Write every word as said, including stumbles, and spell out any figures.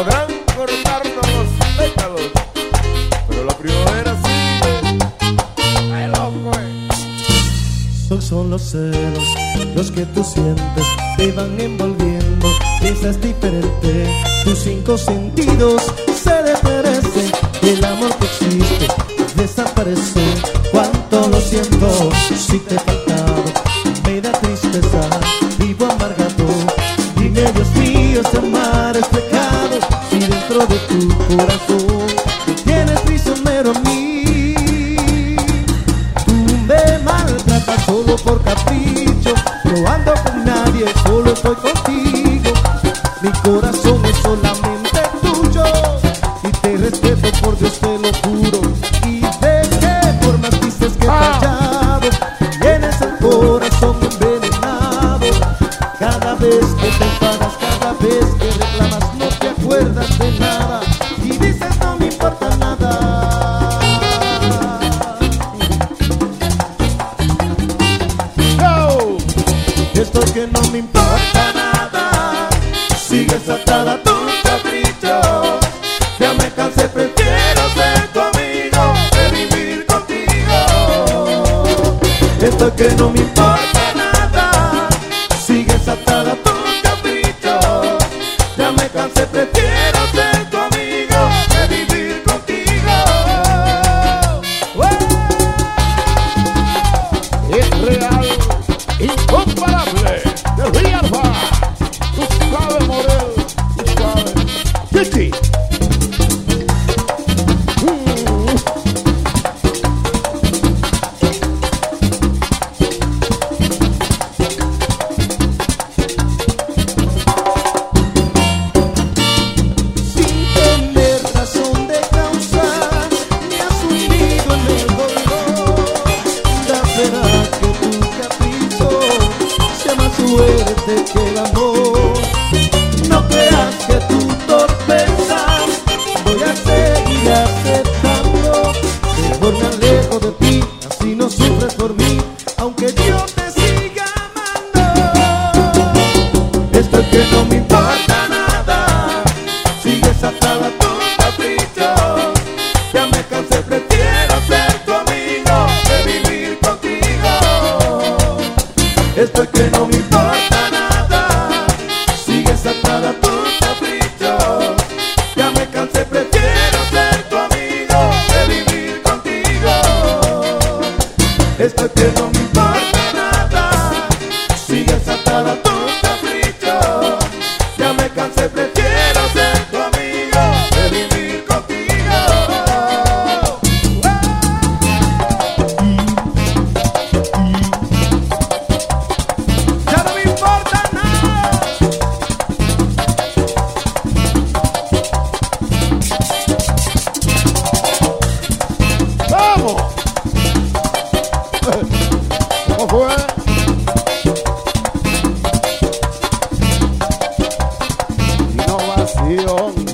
podrán cortarnos los pétalos, pero la primavera sigue. ¡Ay, loco! Son, son los celos los que tú sientes, te van envolviendo, piensas diferente, tus cinco sentidos se desmerecen, el amor que existe desaparece. Cuánto lo siento, si te he faltado, me da tristeza, vivo amargado. Dime, Dios mío, este amar es pecado, si dentro de tu corazón me tienes prisionero a mí. Tú me maltratas solo por capricho, no ando con nadie, solo estoy contigo. Mi corazón es solamente tuyo y te respeto, por Dios te lo juro. Y de qué formas dices que he fallado, tienes el corazón envenenado. Cada vez que te enfadas, cada vez que reclamas, no te acuerdas de nada y dices no me importa nada. ¡Go! Esto que no me importa nada, sigues atada a tu capricho. Ya me cansé, prefiero ser tu amigo que vivir contigo. Esto que no me importa nada, sigues atada a tu capricho. Ya me cansé, prefiero ser tu amigo que vivir contigo. Es real, incomparable, de Real Bar. Tú sabes, Morel, tú sabes. Titi. Suerte que el amor, no creas que tu torpeza voy a seguir aceptando. Mejor me alejo de ti, así no sufres por mí, aunque yo te siga amando. Esto es que no me importa nada, sigues atada a tu capricho. Ya me cansé, prefiero ser tu amigo que vivir contigo. Esto es que no me importa nada, sigues atada a tu capricho. Ya me cansé, prefiero ser tu amigo que vivir contigo. Esto es que no me importa nada, sigues atada a tu capricho. Ya me cansé, prefiero ser tu amigo que vivir contigo. Ya no me importa nada. ¡Vamos! ¿Cómo fue? Innovación.